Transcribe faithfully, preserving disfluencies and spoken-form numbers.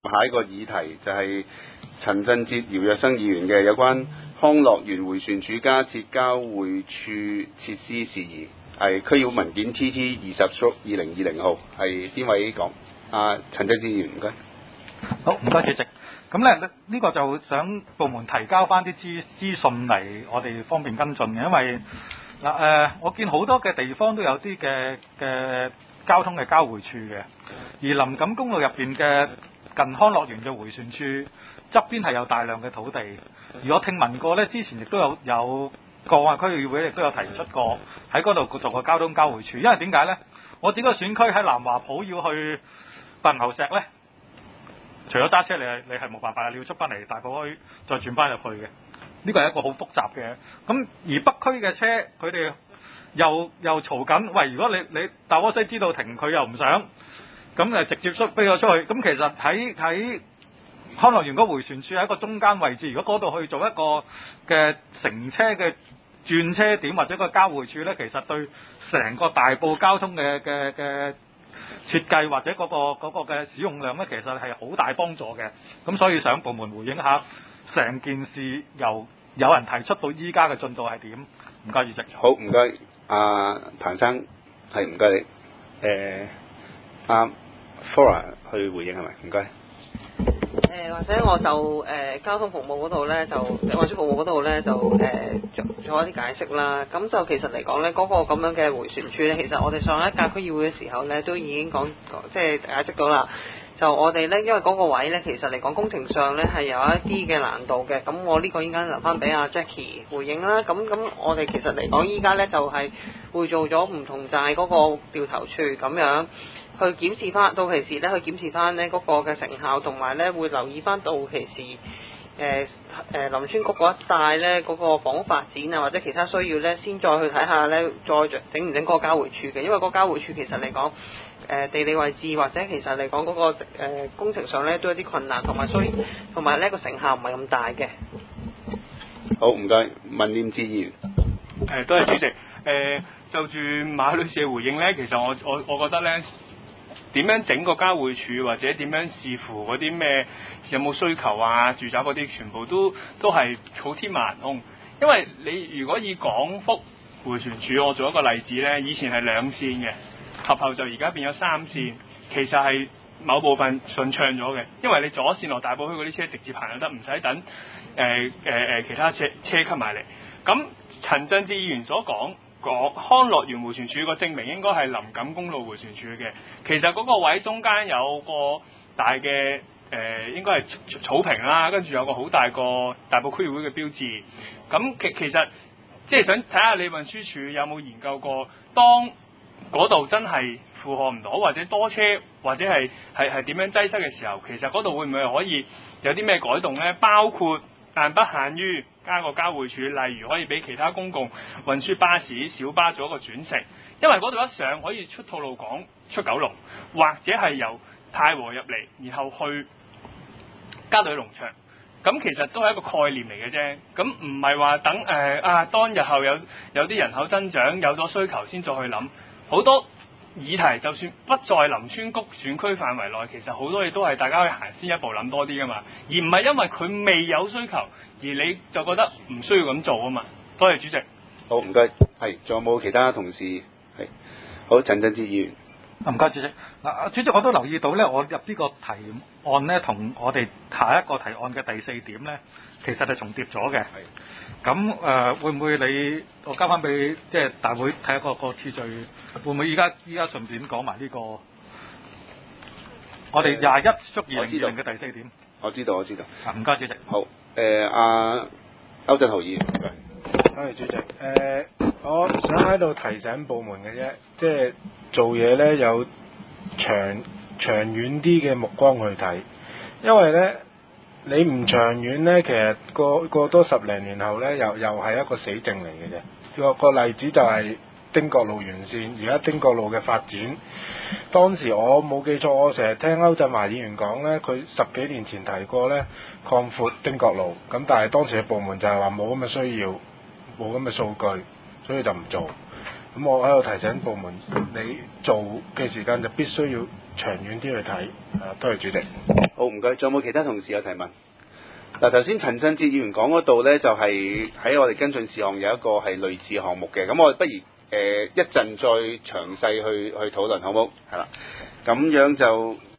下一個議題就係陳振哲、姚若生議員嘅有關康樂園迴旋處加設交匯處設施事宜，係區議會文件 T T 二十 二零二零號，係邊位講？啊，陳振哲議員，唔該。 好，唔該主席。咁咧呢、呢個就想部門提交翻啲資資訊嚟，我哋方便跟進嘅，因為嗱誒、呃，我見好多嘅地方都有啲嘅嘅交通嘅交匯處嘅，而林錦公路入邊嘅近康樂園嘅迴旋處側邊係有大量嘅土地，而我聽聞過咧，之前亦都有有個啊區議會亦都有提出過喺嗰度做個交通交匯處，因為點解咧？我自己個選區喺南華埔要去白牛石咧。除咗揸車，你係你係冇辦法，你要出翻嚟大埔區再轉翻入去嘅。呢個係一個好複雜嘅。咁而北區嘅車，佢哋又又嘈緊。喂，如果你你大窩西知道停，佢又唔想，咁誒直接出飛咗出去。咁其實喺喺康樂園嗰迴旋處係一個中間位置。如果嗰度去做一個嘅乘車嘅轉車點或者個交匯處咧，其實對成個大埔交通嘅嘅嘅設計或者嗰、嗰個嗰嘅使用量咧，其實係好大幫助嘅。咁所以想部門回應下成件事由有人提出到依家嘅進度係點？唔該，主席。 好，唔該，阿彭生，係唔該你。誒、呃，阿 Flora 去回應係咪？唔該。 誒或者我就誒、呃、交通服務嗰度咧，就運輸服務嗰度咧，就誒、呃、做做一啲解釋啦。咁就其實嚟講咧，嗰、那個咁樣嘅迴旋處咧，其實我哋上一屆區議會嘅時候咧，都已經講即係解釋到啦。就我哋咧，因為嗰個位咧，其實嚟講工程上咧係有一啲嘅難度嘅。咁我呢個依家留翻俾阿 Jackie 回應啦。咁咁我哋其實嚟講依家咧就係、是、會做咗唔同寨嗰個掉頭處咁樣。去檢視翻到期時咧，去檢視翻呢嗰個嘅成效，同埋咧會留意翻到期時誒誒、呃呃、林村局嗰一帶咧嗰個房屋發展啊，或者其他需要咧，先再去睇下咧，再整唔整嗰個交匯處嘅，因為個交匯處其實嚟講誒、呃、地理位置或者其實嚟講嗰個、呃、工程上咧都有啲困難，同埋需同埋呢個成效唔係咁大嘅。 好，唔該，文念志議員。 誒，多謝主席。誒、呃，就住馬女士嘅回應咧，其實我我我覺得咧。點樣整個交匯處，或者點樣視乎嗰啲咩有冇需求啊，住宅嗰啲全部都都係好天馬行空。因為你如果以廣福迴旋處，我做一個例子呢，以前係兩線嘅，及後就而家變咗三線，其實係某部分順暢咗嘅，因為你左線落大埔區嗰啲車直接行就得，唔使等誒誒誒其他車車級埋嚟。咁陳振志議員所講。康樂園迴旋處個證明應該係林錦公路迴旋處嘅，其實嗰個位中間有個大嘅誒、呃，應該係草坪啦，跟住有個好大個大埔區議會嘅標誌。咁其其實即係想睇下你運輸署有冇研究過，當嗰度真係負荷唔到，或者多車或者係係係點樣擠塞嘅時候，其實嗰度會唔會可以有啲咩改動呢？包括但不限於加個交匯處，例如可以俾其他公共運輸巴士、小巴做一個轉乘，因為嗰度一上可以出吐露港、出九龍，或者係由太和入嚟，然後去嘉里農場。咁其實都係一個概念嚟嘅啫。咁唔係話等誒、呃、啊，當日後有有啲人口增長，有咗需求先再去諗。好多議題就算不在林村谷選區範圍內，其實好多嘢都係大家可以行先一步諗多啲噶嘛，而唔係因為佢未有需求，而你就覺得唔需要咁做啊嘛。多謝主席。 好，唔該。係，仲有冇其他同事？係，好，陳振志議員。 唔該，主席。嗱，主席我都留意到咧，我入呢個提案咧，同我哋下一個提案嘅第四點咧，其實係重疊咗嘅。咁誒、呃，會唔會你我交翻俾即係大會睇一個個次序？會唔會依家依家順便講埋呢個？我哋廿一縮二零二零嘅第四點。 我知道，我知道。 啊，唔該，主席。 好，誒阿歐振豪議員。 多謝主席。誒、呃，我想喺度提醒部門嘅啫，即係做嘢咧有長長遠啲嘅目光去睇，因為咧。你唔長遠呢，其實過過多十零年後呢，又又係一個死症嚟嘅啫。個個例子就係汀角路沿線，而家汀角路嘅發展。當時我冇記錯，我成日聽歐振華議員講呢，佢十幾年前提過呢擴闊汀角路，咁但係當時嘅部門就係話冇咁嘅需要，冇咁嘅數據，所以就唔做。咁我喺度提醒部門，你做嘅時間就必須要長遠啲去睇。啊，多謝主席。 好，唔該。仲有冇其他同事有提問？嗱，頭先陳振哲議員講嗰度呢，就係、是、喺我哋跟進事項有一個係類似項目嘅，咁我哋不如誒、呃、一陣再詳細去去討論，好冇？係啦，咁樣就。